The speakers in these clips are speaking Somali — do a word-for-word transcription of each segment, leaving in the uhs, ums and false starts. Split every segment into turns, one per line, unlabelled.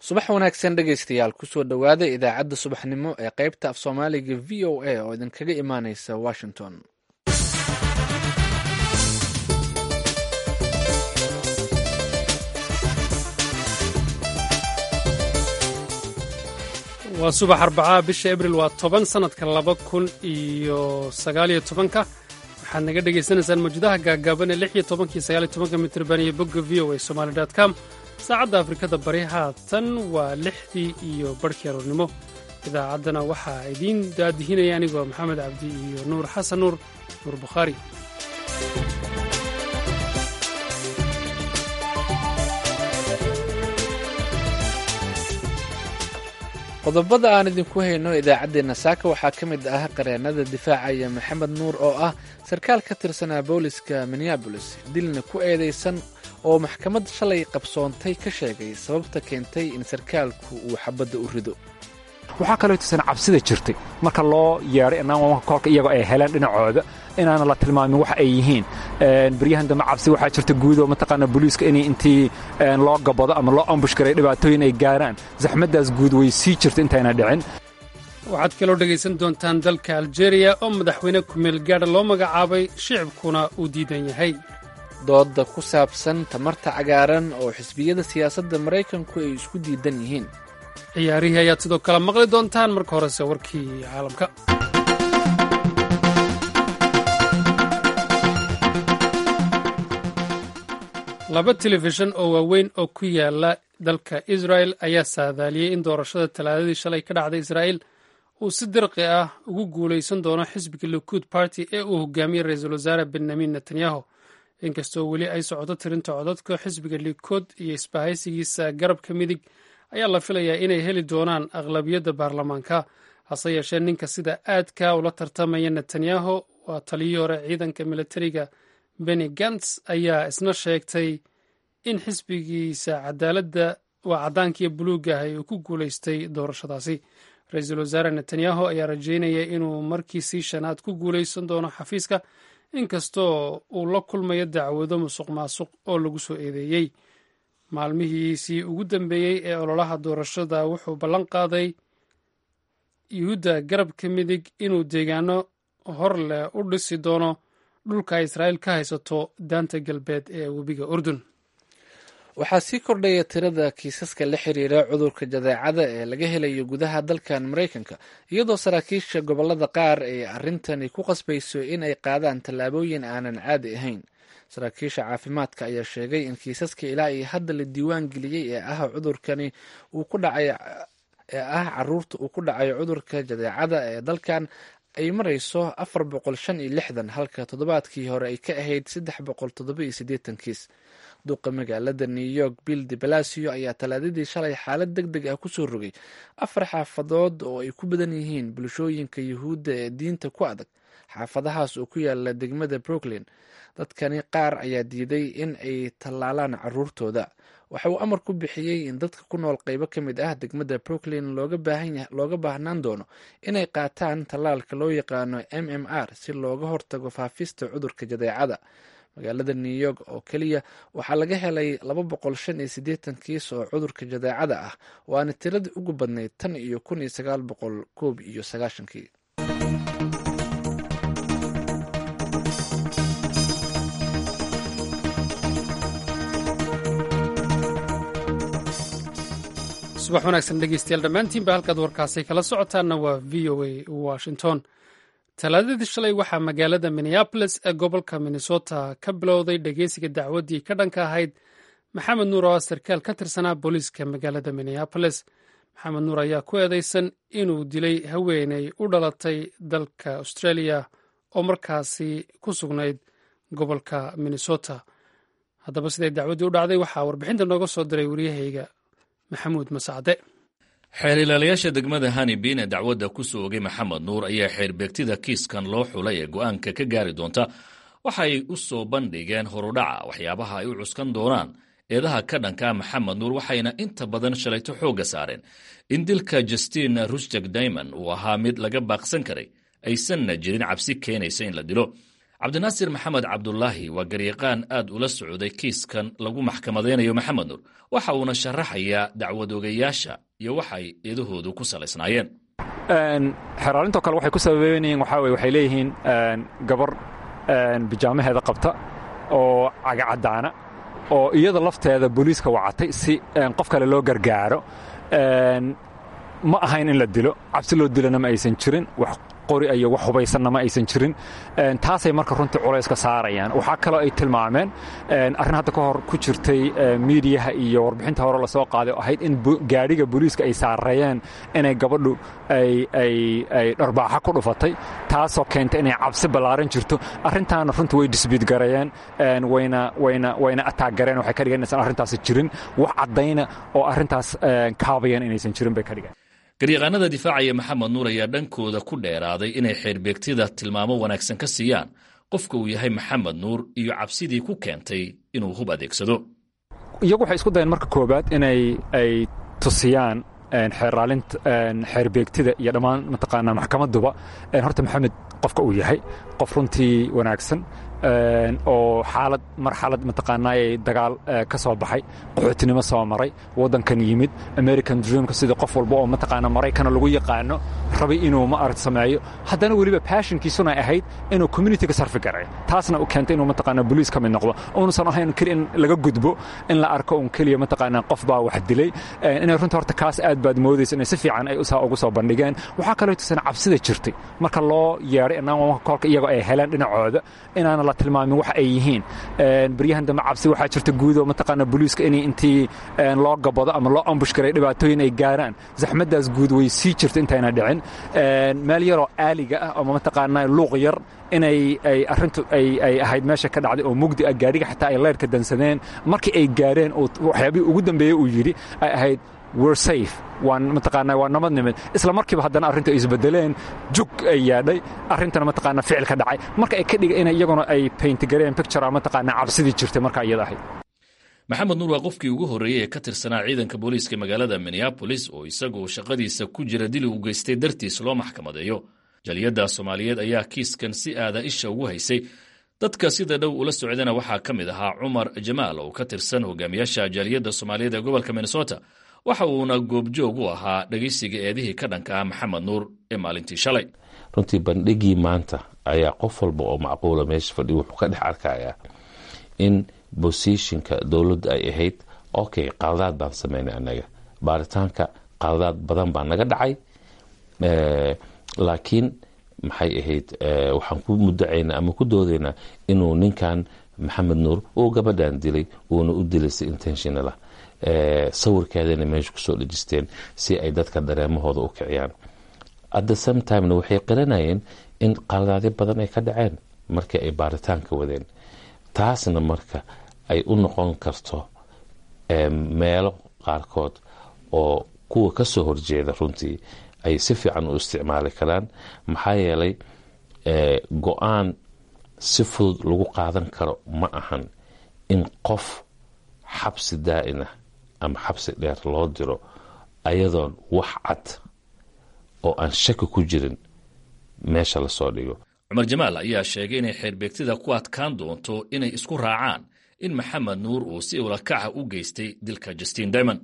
subax wanaagsan dhegaystayaal kusoo dhowaada idaacadda subaxnimo ee qaybta af soomaaliga v o a oo idinkaga imaaneysa washington.
waa subax arbacaa bisha abril waa toban sannadka laba kun iyo sagaaliyo tobanka waxaad naga dhegaysanaysaan mawjadaha gaagaaban ee lix iyo tobankii sagaaliyo tobanka mitirban iyo bogga v o a somali dot com saacadda afrikada bari haatan waa lixdii iyo barhkii aroornimo. idaacaddana waxaa idiin daadihinaya anigoo maxamed cabdi iyo nuur xasan nuur nuur bukhaari.
qodobada aan idinku hayno idaacaddeenna saaka waxaa ka mid ah qareennada difaacaya maxamed nuur oo ah sarkaal ka tirsanaa booliska minneabolis dilna ku eedaysan oo maxkamad shalay qabsoontay ka sheegay sababta keentay in sarkaalku uu xabadda u rido.
waxaa kaloo tusan cabsida jirtay marka loo yeedhay kolka iyagoo ay heleen dhinacooda inaana la tilmaamin wax ay yihiin. baryahan dambe cabsi waxaa jirta guudoo mataqaana booliiska inay intii loo gabado ama loo ambush garay dhibaatooyin ay gaaraan. zaxmaddaas guud way sii jirta intayna dhicin.
waxaad kaloo dhegaysan doontaan dalka aljeeriya oo madaxweyne ku-meel gaadha loo magacaabay shicibkuna uu diidan yahay.
dooda ku saabsan tamarta cagaaran oo xisbiyada siyaasadda maraykanku ay isku diidan yihiin.
ciyaarihii ayaad sidoo kale maqli doontaan. marka horese warkii caalamka. laba telefishan oo waaweyn oo ku yaala dalka israel ayaa saadaaliyey in doorashada talaadadii shalay ka dhacday israa'il uu si dirqi ah ugu guulaysan doono xisbiga likud party ee uu hogaamiyey ra-iisul wasaare benyamin netanyahu. inkastoo weli ay socoto tirinta codadka xisbiga likud iyo isbahaysigiisa garabka midig ayaa la filayaa inay heli doonaan aqlabiyadda baarlamaanka. hase yeeshee ninka sida aadka ula tartamaya netanyahu waa taliyii hore ciidanka militariga beni gants ayaa isna sheegtay in xisbigiisa cadaaladda waa caddaankiiyo buluugahay uu ku guulaystay doorashadaasi. ra-iisul wasaare netanyahu ayaa rajeynaya inuu markiisii shanaad ku guulaysan doono xafiiska inkastoo uu la kulmayo dacwado musuq maasuq oo lagu soo eedeeyey. maalmihiisii ugu dambeeyey ee ololaha doorashada wuxuu ballan qaaday yuhuudda garabka midig inuu deegaano hor leh u dhisi doono dhulka ay israa'iil ka haysato daanta galbeed ee webiga urdun.
waxaa sii kordhaya tirada kiisaska la xiriira cudurka jadeecada ee laga helayo gudaha dalkan maraykanka iyadoo saraakiisha gobollada qaar ay arrintani ku qasbayso in ay qaadaan tallaabooyin aanan caadi ahayn. saraakiisha caafimaadka ayaa sheegay in kiisaska ilaa iyo hadda la diiwaan geliyey ee ah cudurkani uu ku dhacay ee ah caruurta uu ku dhacayo cudurka jadeecada ee dalkan ay marayso afar boqol shan iyo lixdan halka toddobaadkii hore ay ka ahayd saddex boqol toddoba iyo siddeetan kiis. duqa magaalada new york bill de balacio ayaa talaadadii shalay xaalad deg deg ah kusoo rogay afar xaafadood oo ay ku badan yihiin bulshooyinka yuhuudda ee diinta ku adag. xaafadahaas oo ku yaala degmada brooklyn dadkani qaar ayaa diiday in ay tallaalaan caruurtooda. waxa uu amar ku bixiyey in dadka ku nool qaybo ka mid ah degmada brooklyn looga baahnaan doono inay qaataan tallaalka loo yaqaano m m r si looga hortago faafista cudurka jadeecada. magaalada new york oo keliya waxaa laga helay laba boqol shan iyo siddeetan kiis oo cudurka jadeecada ah waana tiradii ugu badnayd tan iyo kun iyo sagaal boqol koob iyo sagaashankii.
subax wanaagsan dhegeystayaal dhammaantiinba halkaad warkaasi kala socotaanna waa v o a washington. talaadadii shalay waxaa magaalada minneabolis ee gobolka minnesota ka bilowday dhegeysiga dacwaddii ka dhanka ahayd maxamed nuur oo ah sarkaal ka tirsanaa booliiska magaalada minneabolis. maxamed nuur ayaa ku eedeysan inuu dilay haweeney u dhalatay dalka australia oo markaasi ku sugnayd gobolka minnesota. haddaba siday dacwaddii u dhacday waxaa warbixinta nooga soo diray waryahayga maxamuud masacde.
xeerilaalayaasha degmada hanibin ee dacwadda ku soo ogay maxamed nuur ayaa xeerbeegtida kiiskan loo xulay ee go'aanka ka gaari doonta waxay u soo bandhigeen horudhaca waxyaabaha ay u cuskan doonaan eedaha ka dhanka maxamed nuur waxayna inta badan shalayto xoogga saareen in dilka justin rusjak daymon uu ahaa mid laga baaqsan karay aysanna jirin cabsi keenaysa in la dilo. cabdinaasir maxamed cabdulaahi waa garyaqaan aad ula socday kiiskan lagu maxkamadaynayo maxamed nuur waxa uuna sharaxayaa dacwad ogayaasha iyo waxay eedahoodu ku salaysnaayeen.
xeraalintoo kale waxay ku sababeynayeen waxaa weye waxay leeyihiin gabar bijaamaheeda qabta oo cagacadaana oo iyada lafteeda booliiska wacatay si qof kale loo gargaaro. ma ahayn in la dilo, cabsi loo dilana ma aysan jirin, wax qori iyo wax hubaysanna ma aysan jirin. taasay marka runtii culayska saarayaan. waxaa kaloo ay tilmaameen arrin hadda ka hor ku jirtay miidiyaha iyo warbixinta hore lasoo qaaday oo ahayd in gaadhiga booliiska ay saareeyeen inay gabadhu ay dharbaaxa ku dhufatay, taasoo keentay inay cabsi ballaaran jirto. arrintaana runtii way disbiidgareeyeen, wayna ataaggareen. waxay ka dhigeen inaysan arrintaasi jirin, wax caddayna oo arrintaas kaabayeen inaysan jirin bay ka dhigeen.
garyaqaanada difaacaya maxamed nuur ayaa dhankooda ku dheeraaday inay xeerbeegtida tilmaamo wanaagsan ka siiyaan qofka uu yahay maxamed nuur iyo cabsidii ku keentay inuu hub adeegsado.
iyagu waxay isku dayeen marka koowaad inay ay tusiyaan xeeraalinta xeerbeegtida iyo dhammaan mataqaanaa maxkamaduba horta maxamed qofka uu yahay qof runtii wanaagsan oo xaalad marxalad mataqaanaa ay dagaal ka soo baxay, qaxootinimo soo maray, waddankan yimid, American Dreamka sida qof walba oo mataqaanaa Maraykana lagu yaqaano rabay inuu ma arag sameeyo, haddana weliba passionkiisuna ahayd inuu community-ga sarfi garay. taasna u keentay inuu mataqaanaa booliis ka mid noqdo, uunusan ahayn keli in laga gudbo, in la arko un keliya mataqaanaa qof baa wax dilay. inay runtii horta kaas aad baad moodaysa inay si fiican ay ugu soo bandhigeen. waxaa kaloo tusan cabsida jirtay marka loo yeedhay inaan kolka iyago ay heleen dhinacooda inaana la tilmaamin waxa ay yihiin. baryahan dambe cabsi waxaa jirta guud oo mataqaanaa booliiska inay intii loo gabado ama loo ambush garay dhibaatooyin ay gaaraan. zaxmadaas guud way sii jirta intayna dhicin. meel yaroo aaliga ah ama mataqaanaa luuq yar inay ay arrintu ay ay ahayd meesha ka dhacday oo mugdi ah, gaariga xataa ay leerka dansadeen. markii ay gaareen oo waxyaabihii ugu dambeeyey uu yidhi ay ahayd we're safe, waan mataqaanaa waa nabadnimid. isla markiiba haddana arrintu ay isbedeleen, jug ay yaadhay, arrintana mataqaanaa ficil ka dhacay. marka ay ka dhiga inay iyaguna ay paintgareen picture ah mataqaanaa cabsidii jirtay marka iyada ahayd.
maxamed nuur waa qofkii ugu horreeyey ee ka tirsanaa ciidanka booliiska magaalada Minneapolis oo isagoo shaqadiisa ku jira dil u geystay dartiis loo maxkamadeeyo. jaliyadda Soomaaliyeed ayaa kiiskan si aada isha ugu haysay. dadka sida dhow ula socdana waxaa ka mid ahaa Cumar Jamaal oo ka tirsan hogaamiyaasha jaliyadda Soomaaliyeed ee gobolka Minnesota. waxa uuna goobjoog u ahaa dhegaysiga eedihii ka dhanka ah maxamed nuur ee maalintii shalay.
runtii bandhigii maanta ayaa qof walba oo macquula meesha fadhi wuxuu ka dhex arkayaa in bosishinka dowladda ay ahayd okay, qaladaad baan samaynay annaga, baaritaanka qaladaad badan baa naga dhacay, laakiin maxay ahayd waxaan ku muddacaynaa ama ku doodaynaa inuu ninkan maxamed nuur uu gabadhan dilay, uuna u dilay si intentional ah. sawirkeedana meesha kusoo dhejisteen si ay dadka dareemahooda u kiciyaan. at the same timena waxay qiranayeen in qaladaadyo badan ay ka dhaceen markii ay baaritaanka wadeen. taasna marka ay u noqon karto meelo qaarkood oo kuwa ka soo horjeeda runtii ay si fiican u isticmaali karaan. maxaa yeelay go-aan si fudud lagu qaadan karo ma ahan in qof xabsi daa'ina ama xabsi dheer loo diro ayadoon wax cad oo aan shaki ku jirin meesha lasoo dhigo.
cumar jamaal ayaa sheegay inay xeerbeegtida ku adkaan doonto inay isku raacaan in maxamed nuur uu si ulakaca u geystay dilka Justin Diamond.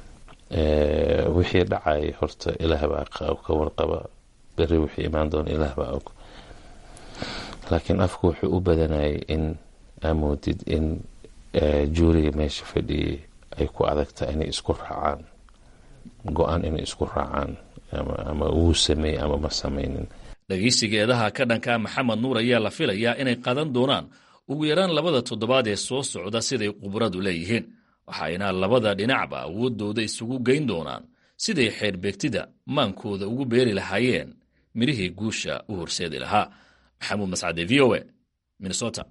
wixii dhacay horta ilaah baa ka warqaba, beri wixii imaan doona ilaah baa og. laakiin afku wuxuu u badanayay in amoodid in juuriga meesha fadhiyey ay ku adagta inay isku raacaan, go-aan inay isku raacaan ama uu sameeyey ama ma samaynin.
dhegaysigeedaha ka dhanka maxamed nuur ayaa la filayaa inay qaadan doonaan ugu yaraan labada toddobaad ee soo socda siday khubaradu leeyihiin. waxayna labada dhinacba awoodooda isugu geyn doonaan siday xeerbeegtida maankooda ugu beeri lahaayeen mirihii guusha u horseedi lahaa. maxamuud mascade, v o a, Minnesota.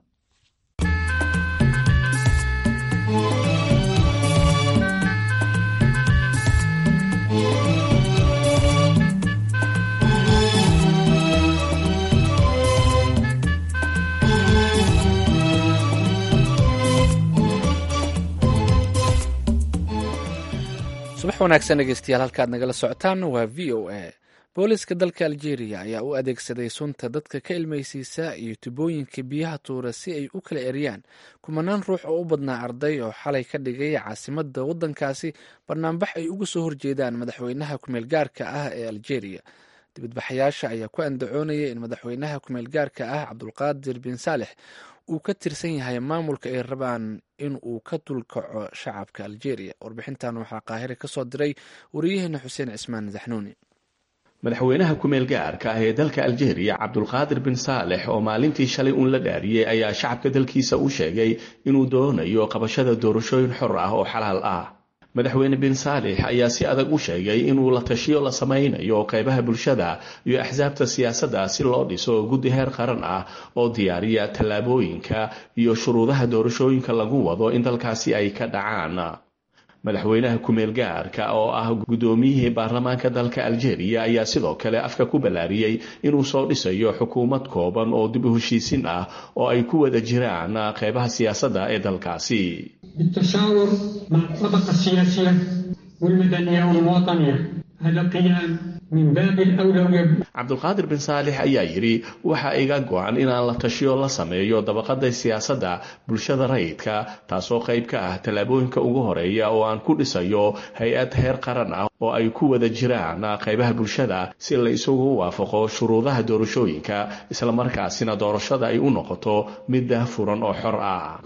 subax wanaagsan dhegeystayaal, halkaad nagala socotaan waa v o a. booliska dalka algeria ayaa u adeegsaday sunta dadka ka ilmaysiisa iyo tubooyinka biyaha tuura si ay u kala eriyaan kumanaan ruux oo u badnaa arday oo xalay ka dhigay caasimada wadankaasi banaanbax ay uga soo horjeedaan madaxweynaha kumeel gaarka ah ee algeria. dibadbaxayaasha ayaa ku andacoonaya in madaxweynaha kumeel gaarka ah cabdulqaadir bin saalex uu ka tirsan yahay maamulka ay rabaan in uu ka dulkaco shacabka algeria. warbixintan waxaa qaahire ka soo diray wariyaheena xuseen cismaan zaxnuuni.
madaxweynaha kumeel gaarka ah ee dalka algeria cabdulqaadir bin saalex oo maalintii shalay uun la dhaariyey ayaa shacabka dalkiisa u sheegay inuu doonayo qabashada doorashooyin xor ah oo xalaal ah. madaxweyne bin saalex ayaa si adag u sheegay inuu la tashiyo la samaynayo qaybaha bulshada iyo axsaabta siyaasadda si loo dhiso guddi heer qaran ah oo diyaariya tallaabooyinka iyo shuruudaha doorashooyinka lagu wado in dalkaasi ay ka dhacaan. madaxweynaha kumeel gaarka oo ah guddoomiyihii baarlamaanka dalka algeria ayaa sidoo kale afka ku ballaariyey inuu soo dhisayo xukuumad kooban oo dib u heshiisin ah oo ay ku wada jiraan qaybaha siyaasadda ee dalkaasi.
بالتشاور مع الطبقة السياسية والمدنية والوطنية هذا قيام من باب الأولوية.
cabdulqaadir bin saalex ayaa yidhi waxaa iga go-an inaan la tashiyo la sameeyo dabaqada siyaasadda bulshada rayidka taasoo qayb ka ah tallaabooyinka ugu horeeya oo aan ku dhisayo hay-ad heer qaran ah oo ay ku wada jiraan qaybaha bulshada si la isugu waafaqo shuruudaha doorashooyinka islamarkaasina doorashada ay u noqoto mid daahfuran oo xor ah.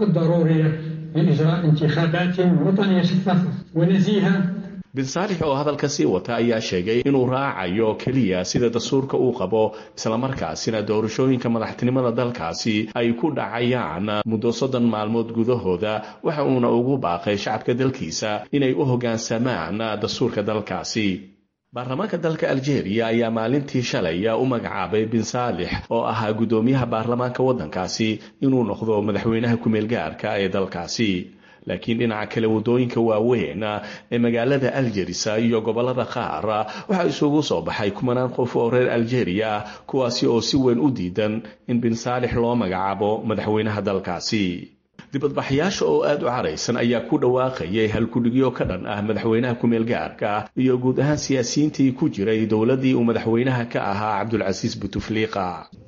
لإجراء انتخابات وطنية شفافة ونزيهة.
bin saalex oo hadalka sii wata ayaa sheegay inuu raacayo keliya sida dastuurka uu qabo islamarkaasina doorashooyinka madaxtinimada dalkaasi ay ku dhacayaan muddo soddon maalmood gudahooda waxa uuna ugu baaqay shacabka dalkiisa inay u hoggaansamaan dastuurka dalkaasi. baarlamaanka dalka algeria ayaa maalintii shalay u magacaabay bin saalex oo ahaa guddoomiyaha baarlamaanka waddankaasi inuu noqdo madaxweynaha kumeel gaarka ee dalkaasi. laakiin dhinaca kale waddooyinka waaweyn ee magaalada algerisa iyo gobollada qaar waxaa isugu soo baxay kumanaan qof oo reer algeria kuwaasi oo si weyn u diidan in bin saalex loo magacaabo madaxweynaha dalkaasi. dibadbaxayaasha oo aad u caraysan ayaa ku dhawaaqayay halkudhigyo ka dhan ah madaxweynaha kumeel gaarka iyo guud ahaan siyaasiyiintii ku jiray dowladdii uu madaxweynaha ka ahaa cabdulcasiis butufliiqa.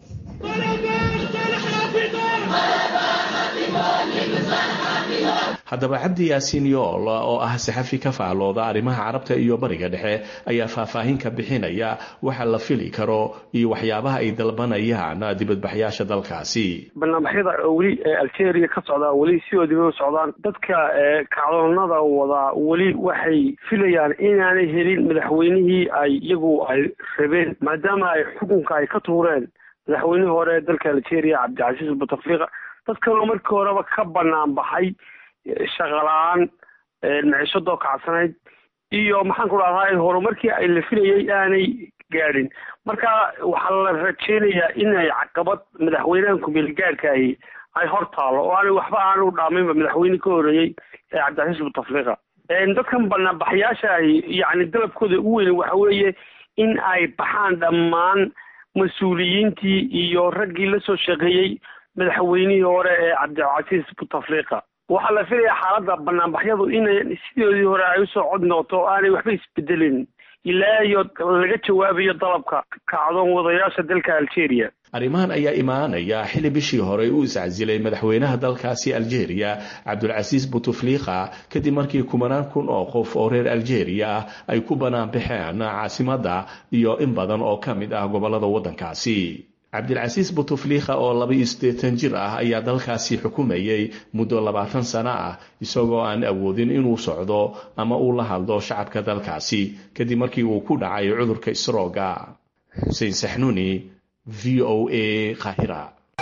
haddaba cabdi yaasiin yool oo ah saxafi ka faalooda arrimaha carabta iyo bariga dhexe ayaa faahfaahin ka bixinaya waxa la fili karo iyo waxyaabaha ay dalbanayaan dibadbaxyaasha dalkaasi.
barnaamijyada weli ee algeria ka socdaa weli sidoodiiba u socdaan. dadka kacdoonada wadaa weli waxay filayaan inaanay helin madaxweynihii ay iyagu ay rabeen maadaama ay xukunka ay ka tuureen madaxweynihii hore ee dalka algeria cabdicasiis butafliqa. dad kaloo markii horeba ka banaan baxay shaqalaan maciishadoo kacsanayd iyo maxaan ku dhahdaa horumarkii ay la filayay aanay gaadhin. marka waxaa la rajeynayaa inay caqabad madaxweynaha kumeel gaarkaahi ay hor taalo oo aanay waxba aanu dhaaminba madaxweyne ka horeeyey ee cabdicasiis butafliqa. dadkan banaanbaxayaashaahi yacni dalabkooda ugu weyn waxa weeye in ay baxaan dhammaan mas-uuliyiintii iyo raggii la soo shaqeeyey madaxweynihii hore ee cabdicasiis butafliqa. waxaa la filayaa xaaladda banaanbaxyadu inay sidoodii hore ay usoo cod noqoto o aanay waxba isbedelin ilaa iyo laga jawaabayo dalabka kacdoon wadayaasha dalka algeria.
arrimahan ayaa imaanaya xilli bishii hore uu iscasilay madaxweynaha dalkaasi algeria cabdulcasiis butufliqa kadib markii kumanaan kun oo qof oo reer algeria ah ay ku banaan baxeen caasimadda iyo in badan oo ka mid ah gobollada waddankaasi. cabdilcasiis butufliqa oo laba iyo siddeetan jir ah ayaa dalkaasi xukumayay muddo labaatan sano ah isagoo aan awoodin inuu socdo ama uu la hadlo shacabka dalkaasi kadib markii uu ku dhacay cudurka isrooga. xuseen saxnuuni v o a qaahira.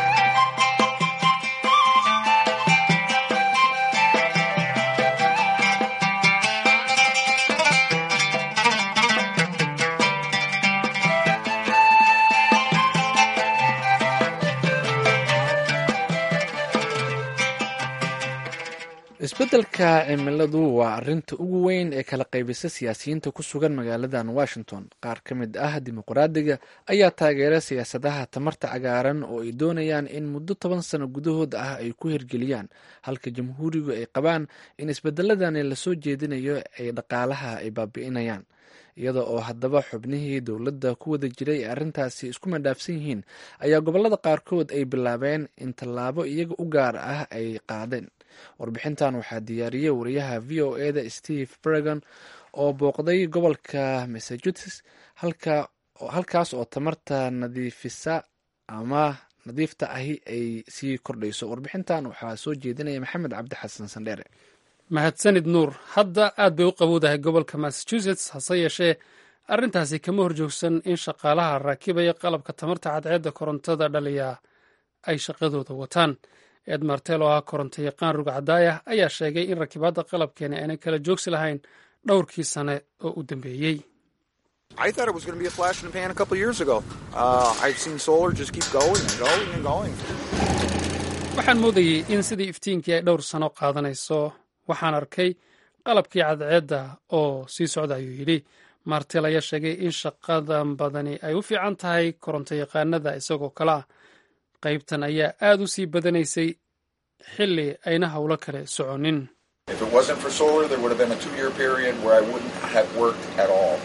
isbeddelka cimiladu waa arinta ugu weyn ee kala qaybisa siyaasiyiinta ku sugan magaaladan washington. qaar ka mid ah dimuqraadiga ayaa taageera siyaasadaha tamarta cagaaran oo ay doonayaan in muddo toban sano gudahood ah ay ku hirgeliyaan, halka jamhuurigu ay qabaan in isbedeladani lasoo jeedinayo ay dhaqaalaha ay baabi'inayaan. iyada oo haddaba xubnihii dowladda ku wada jiray ee arrintaasi isku madhaafsan yihiin ayaa gobollada qaarkood ay bilaabeen in tallaabo iyaga u gaar ah ay qaadeen. warbixintan waxaa diyaariyey wariyaha v o eda steve bregon oo booqday gobolka massachusetts halka halkaas oo tamarta nadiifisa ama nadiifta ahi ay sii kordhayso. warbixintan waxaa soo jeedinaya maxamed cabdi xasan sandheere.
mahadsanid nuur. hadda aad bay u qabowdahay gobolka massachusetts, hase yeeshee arrintaasi kama horjoogsan in shaqaalaha raakibaya qalabka tamarta cadceedda korontada dhaliya ay shaqadooda wataan. ed martel oo ah koronto yaqaan rugcadaayah ayaa sheegay in rakibaadda qalabkeeni aanay kala joogsi lahayn dhowrkii sane oo u dambeeyey.
I thought it was going to be a flash in the pan a couple of years ago. Uh, I've seen solar just keep going and going and going.
waxaan moodayey in sidii iftiinkii ay dhowr sano qaadanayso. waxaan arkay qalabkii cadceedda oo sii socda, ayuu yidhi. martel ayaa sheegay in shaqadan badani ay u fiican tahay koronto yaqaanada isagoo kale ah. qaybtan ayaa aad u sii badanaysay xilli ayna howlo kale soconin.
If it wasn't for solar, there would have been a two-year period where I wouldn't have worked at all.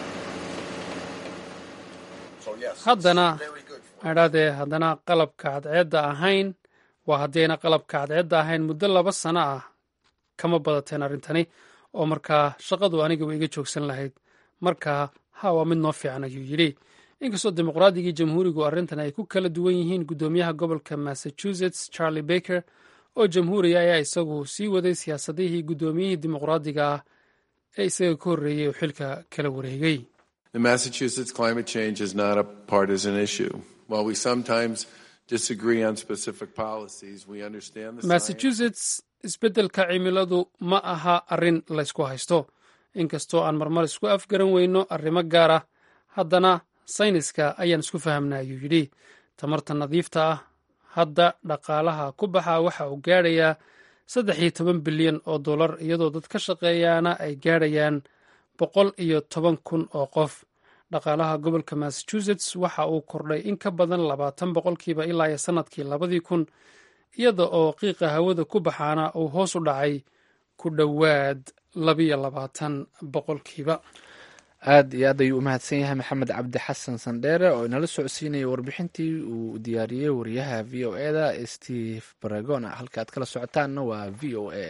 haddana adhaadee haddana qalabka cadceedda ahayn waa haddayna qalabka cadceedda ahayn muddo laba sano ah kama badateen arrintani, oo markaa shaqadu aniga way iga joogsan lahayd. markaa ha waa mid noo fiican, ayuu yidhi. inkastoo dimuqraadiga jamhuurigu arrintan ay ku kala duwan yihiin, guddoomiyaha gobolka massachusetts charlie baker oo jamhuuriga ayaa isagu sii waday siyaasadihii guddoomiyihii dimuqraadiga ah ee isaga ka horreeyey oo xilka kala wareegay.
The Massachusetts climate change is not a partisan issue. While we sometimes disagree on specific policies, we understand the
Massachusetts isbeddelka cimiladu ma aha arrin laysku haysto. inkastoo aan marmar isku afgaran weyno arrimo gaar ah, haddana sayniska ayaan isku fahamnaa, ayuu yidhi. tamarta nadiifta ah hadda dhaqaalaha ku baxa waxa uu gaadhayaa saddex iyo toban bilyan oo dollar, iyadoo dad ka shaqeeyaana ay gaadhayaan boqol iyo toban kun oo qof. dhaqaalaha gobolka massachusetts waxa uu kordhay in ka badan labaatan boqolkiiba ilaa iyo sanadkii labadii kun, iyada oo qiiqa hawada ku baxaana uu hoos u dhacay ku dhowaad labiyo labaatan boqolkiiba.
aad iyo aad ayuu u mahadsan yahay maxamed cabdi xasan sandheere oo inala socodsiinayay warbixintii uu diyaariyey wariyaha v o eda steve baragona. halka aad kala socotaanna waa v o a.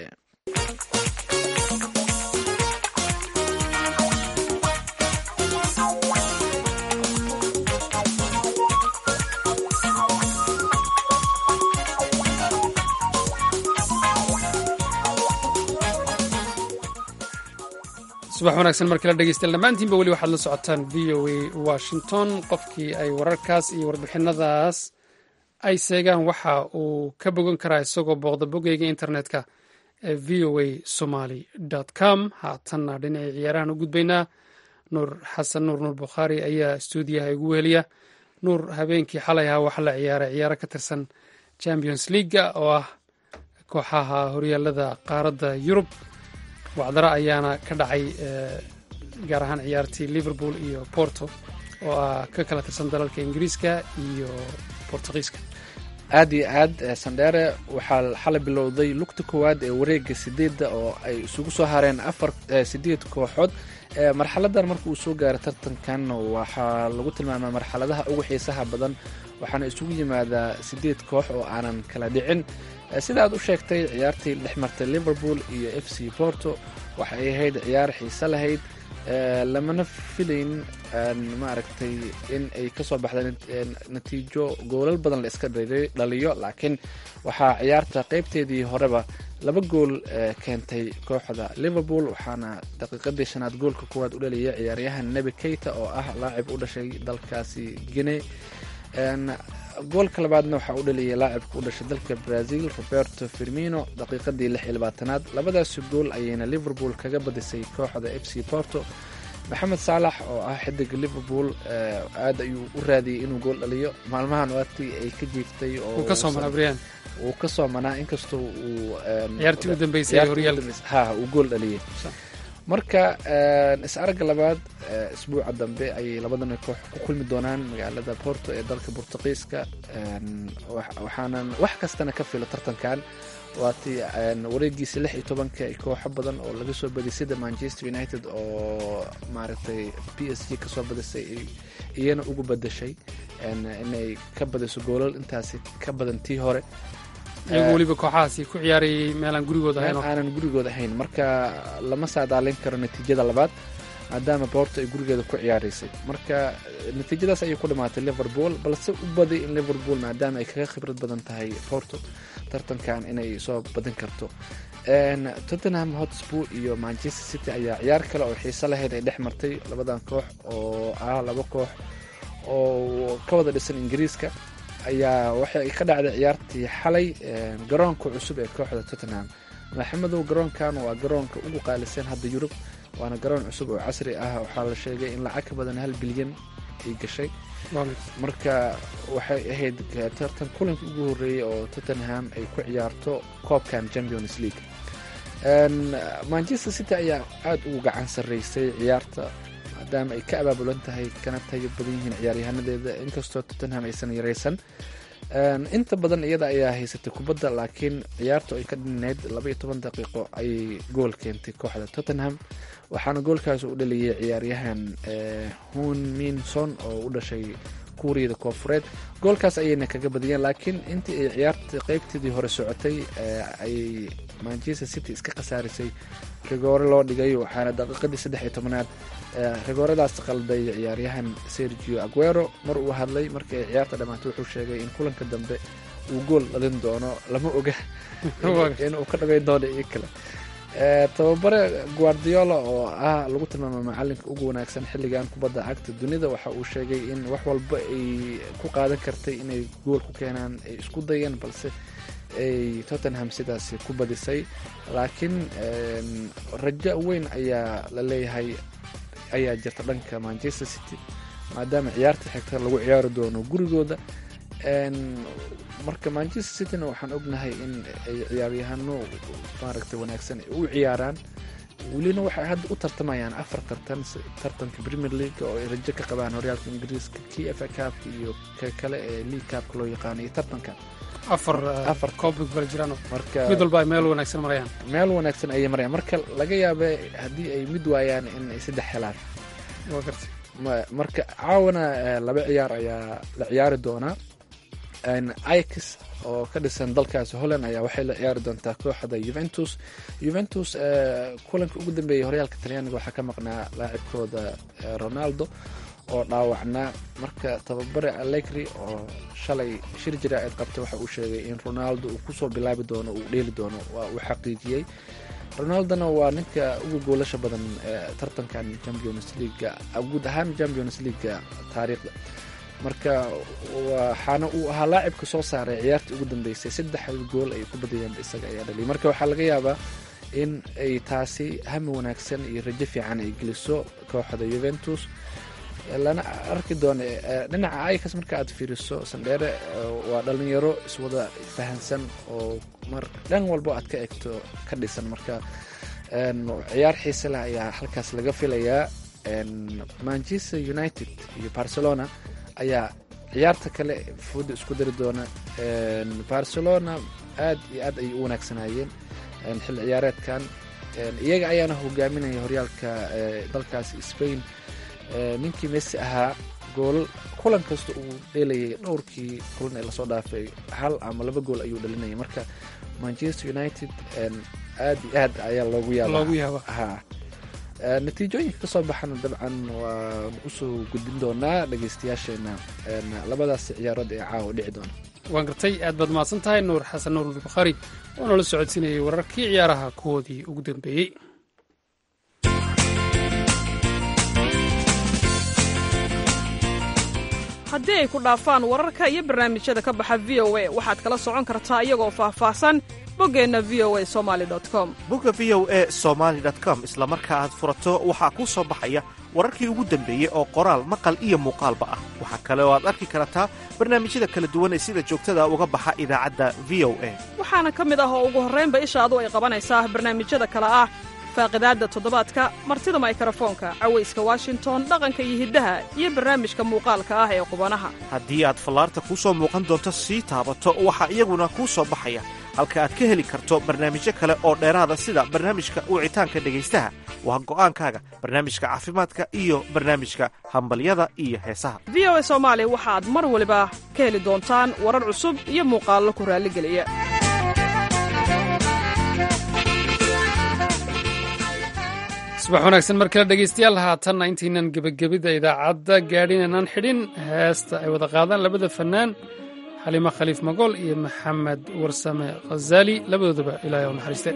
subax wanaagsan mar kale dhegeystayaal dhammaantiinba weli waxaad la socotaan v o a washington. qofkii ay wararkaas iyo warbixinadaas ay seegaan waxa uu ka bogan karaa isagoo booqda bogeyga internetka ee v o a somaly com. haatanna dhinacii ciyaarahan u gudbaynaa. nuur xasan nuur nuur bukhaari ayaa stuudiyaha igu weheliya. nuur, habeenkii xalay ahaa waxaa la ciyaaray ciyaaro ka tirsan champions leaga oo ah kooxaha horyaalada qaaradda yurub. wacdara ayaana ka dhacay gaar ahaan ciyaartii liverpool iyo porto oo ah ka kala tirsan dalalka ingiriiska iyo bortugiiska.
aad iyo aad sandheere, waxaa xalay bilowday lugta koowaad ee wareega sideedda oo ay isugu soo hareen afar sideed kooxood. marxaladan marka uu soo gaaray tartankan waxaa lagu tilmaamaa marxaladaha ugu xiisaha badan, waxaana isugu yimaadaa sideed koox oo aanan kala dhicin. sida aad u sheegtay, ciyaartii dhex martay liverpool iyo f c porto waxa ay ahayd ciyaar xiise lahayd. lamana filayn maaragtay in ay kasoo baxda natiijo goolal badan la iska dhaliyo, laakiin waxaa ciyaarta qeybteedii horeba laba gool keentay kooxda liverpool, waxaana daqiiqadii shanaad goolka kuwaad u dhaliyay ciyaaryahan nebi keita oo ah laacib u dhashay dalkaasi guinea. goolka labaadna waxaa u dhaliyay laacibka u dhashay dalka brazil roberto firmino daqiiqadii lix iyo labaatanaad. labadaasi gool ayayna liverpool kaga badisay kooxda f c porto. maxamed saalax oo ah xidiga liverpool aad ayuu u raadiyey inuu gool dhaliyo. maalmahan waatii ay ka jiiftay oo uu ka soo manaa inkastoo uu
ciyaartii u dambeysay
ha uu gool dhaliyay. marka is-aragga labaad isbuuca dambe ayay labadan koox ku kulmi doonaan magaalada porto ee dalka bortugiiska. waxaanan wax kastana ka filo tartankan. waa tii wareegiisa lix iyo tobanka kooxo badan oo laga soo badiyay sida Manchester United oo maaragtay P S G kasoo badisay iyana ugu badashay inay ka badiso goolal intaasi ka badan tii hore
iyagu waliba kooxahaasi ku ciyaarayay meelaan gurigooda ahayn
aanan gurigooda ahayn marka lama saadaalin karo natiijada labaad maadaama Porto ay gurigeeda ku ciyaaraysay marka natiijadaas ayay ku dhamaatay Liverpool balse u baday in Liverpool maadaama ay kaga khibrad badan tahay Porto tartankan inay soo badan karto Tottenham Hotspur iyo Manchester City ayaa ciyaar kale oo xiiso lahayd ay dhex martay labadan koox oo ah laba koox oo ka wada dhisan Ingiriiska ayaa waxay ka dhacday ciyaartii xalay garoonka cusub ee kooxda Tottenham maxamedow garoonkan waa garoonka ugu qaalisan hadda Yurub waana garoon cusub oo casri ah waxaa la sheegay in lacag ka badan hal bilyan ay gashay marka waxay ahayd tartan kulanka ugu horeeyay oo Tottenham ay ku ciyaarto koobkan Champions League Manchester City ayaa aad ugu gacan sareysay ciyaarta maadaama ay ka abaabulan tahay kana tayo badan yihiin ciyaaryahannadeeda inkastoo Tottenham aysan yareysan inta badan iyada ayaa haysatay kubadda laakiin ciyaartu ay ka dhineyd laba iyo toban daqiiqo ay gool keentay kooxda Tottenham waxaana goolkaas u dhaliyay ciyaaryahan Hun Min Son oo u dhashay Kuuriyada Koonfureed goolkaas ayayna kaga badiyeen laakiin intii ay ciyaarta qaybteedii hore socotay ay Manchester City iska khasaarisay rigoore loo dhigay waxaana daqiiqadii saddex iyo tobanaad rigooradaas qalday ciyaaryahan Sergio Aguero mar uu hadlay markii ay ciyaarta dhamaatay wuxuu sheegay in kulanka dambe uu gool dhalin doono lama oga in uu ka dhagay doono iyo kale tababare Guardiola oo ah lagu tilmaamay macalinka ugu wanaagsan xilligan kubadda cagta dunida waxa uu sheegay in wax walba ay ku qaadan kartay inay gool ku keenaan ay isku dayeen balse ay Tottenham sidaas ku badisay laakiin rajo weyn ayaa la leeyahay ayaa jirta dhanka Manchester City maadaama ciyaarta xigta lagu ciyaari doono gurigooda marka Manchester City waxaan ognahay in ay ciyaaryahano maaragtay wanaagsan u ciyaaraan waliina waxay hadda u tartamayaan afar tartan tartanka Premier League oo ay rajo ka qabaan horyaalka Ingiriiska K F A Cup iyo kale ee League Cup loo yaqaan iyo tartanka
afar afar koob kala jiraan marka mid walba meel wanaagsan marayaan
meel wanaagsan ay marayaan marka laga yaabay hadii ay mid waayaan in ay saddex helaan marka caawana laba ciyaar ayaa la ciyaari doonaa Ajax oo ka dhisan dalkaas Holland ayaa waxay la ciyaari doontaa kooxda Juventus Juventus kulanka ugu dambeeyay horyaalka Talyaaniga waxa ka maqnaa laacibkooda Ronaldo oo dhaawacnaa marka tababare Allegri oo shalay shir jiraa'id qabtay waxa uu sheegay in Ronaldo uu ku soo bilaabi doono uu dheeli doono waa uu xaqiijiyay Ronaldo waa ninka ugu goolasha badan tartankan Champions League guud ahaan Champions League taariikhda marka waxaana uu ahaa laacibka soo saaray ciyaartii ugu dambeysay saddex gool ay ku badiyeen isaga ayaa dhaliyay marka waxaa laga yaabaa in ay taasi hami wanaagsan iyo rajo fiican ay geliso kooxda Juventus lana arki doono dhinaca Ajax marka aad fiiriso Sandere waa dhalinyaro iswada fahansan oo mar dhan walba aad ka eegto ka dhisan marka ciyaar xiiso leh ayaa halkaas laga filayaa Manchester United iyo Barcelona ayaa ciyaarta kale fudud isku dari doona Barcelona aad iyo aad ay u wanaagsanayeen xil ciyaareedkan iyaga ayaana hogaaminaya horyaalka dalkaas Spain ninkii Messi ahaa gool kulan kasta uu dheelayay dhowrkii kulan ee lasoo dhaafay hal ama laba gool ayuu dhalinayay marka Manchester United aad iyo aad ayaa loogu yaabaa natiijooyinka kasoo baxana dabcan waan usoo gudbin doonaa dhageystayaasheena labadaas ciyaarood ee caawa dhici doona
waan gartay aad baad mahadsan tahay nuur xasan nuur Bukhari oo nala socodsiinayay wararkii ciyaaraha kuwoodii ugu dambeeyey
haddii ay ku dhaafaan wararka iyo barnaamijyada ka baxa v o a waxaad kala socon kartaa iyagoo faahfaahsan boggeenna v o a somaali com
bogga v o a somaali com isla marka aad furato waxaa kuu soo baxaya wararkii ugu dambeeyey oo qoraal maqal iyo muuqaalba ah waxaa kale oo aad arki kartaa barnaamijyada kala duwan ee sida joogtada uga baxa idaacadda v o a
waxaana ka mid ah oo ugu horraynba ishaadu ay qabanaysaa barnaamijyada kale ah faaqidaadda toddobaadka martida maykarafoonka cawayska washington dhaqanka iyo hiddaha iyo barnaamijka muuqaalka ah ee qubanaha
haddii aad fallaarta kuu soo muuqan doonto sii taabato waxaa iyaguna kuu soo baxaya halka aad ka heli karto barnaamijyo kale oo dheeraada sida barnaamijka wicitaanka dhegaystaha waa go'aankaaga barnaamijka caafimaadka iyo barnaamijka hambalyada iyo heesaha
v o a soomaali waxaad mar waliba ka heli doontaan warar cusub iyo muuqaallo ku raalligeliya
subax wanaagsan mar kale dhegaystayaal haatanna intaynan gebagabida idaacadda gaadhin inaan xidhin heesta ay wada qaadaan labada fannaan xalimo khaliif magool iyo maxamed warsame khazaali labadooduba ilaahay u naxariiste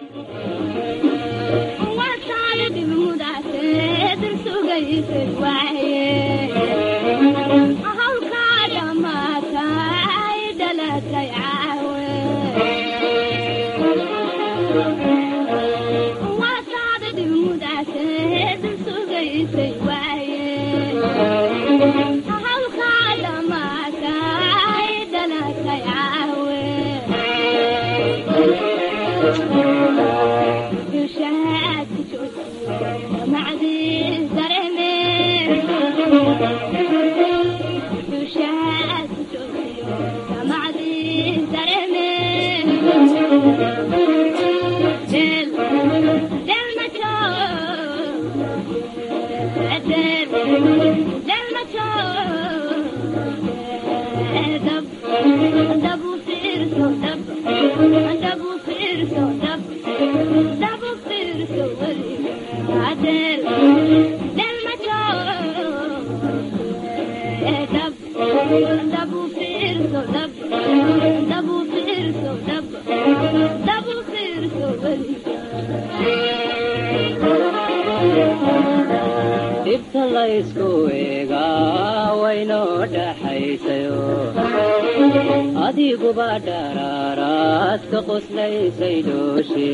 ibta laysku eegaa waynoo dhaxaysayo adiguba dharaaraad ka qoslaysay dhooshe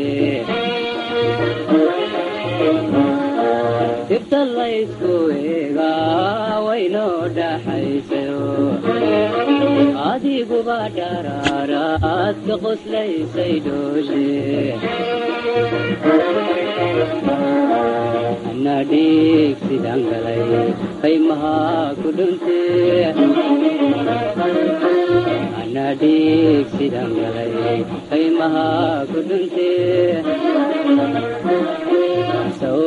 ibta laysku eegaa waynoo dhaxaysayo adiguba dharaaraad ka qoslaysay dhooshe anadhiig sidaan galay qaymaha ku dhunte anadhiig sidaan galay qaymaha ku dhunte sow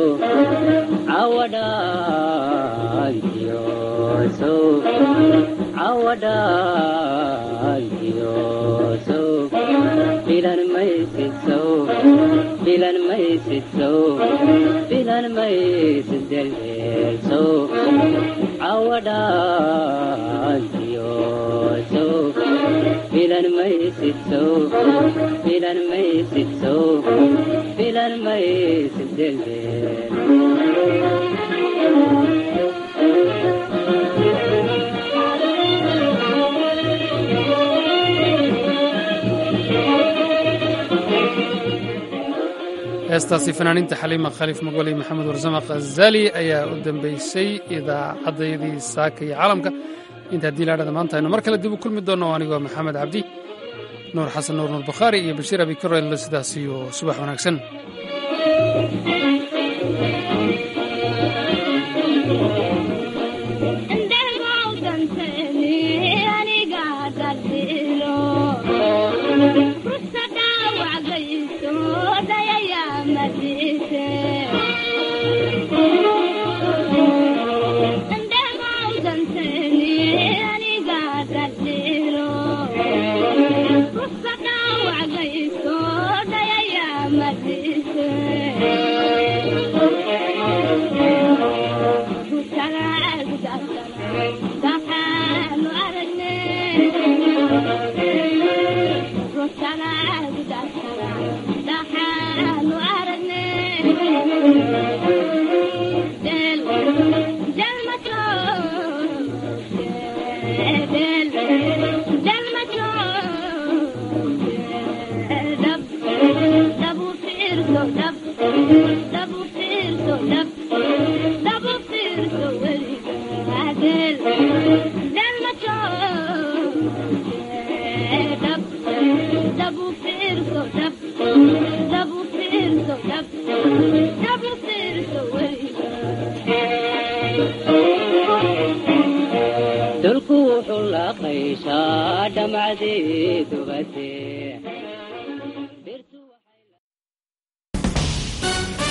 cawadhaantiyo sow cawadhaantiyo sow filan maysid sow filan maysid sow filan maysid deleel sow cawadhaantiyo sow filan maysid sow filan maysid sow filan maysid deleel
heestaasi fanaaniinta xaliima khaliif magool iyo maxamed warsame khazaali ayaa u dambaysay idaacaddayadii saaka iyo caalamka inta haddii laadhada maanta aynu mar kale dib u kulmi doonno oo anigoo maxamed cabdi nuur xasan nuur nuur bukhaari iyo bashiir abi karoel sidaas iyo subax wanaagsan dulku wuxuu la qayshaa dhamacdii dubate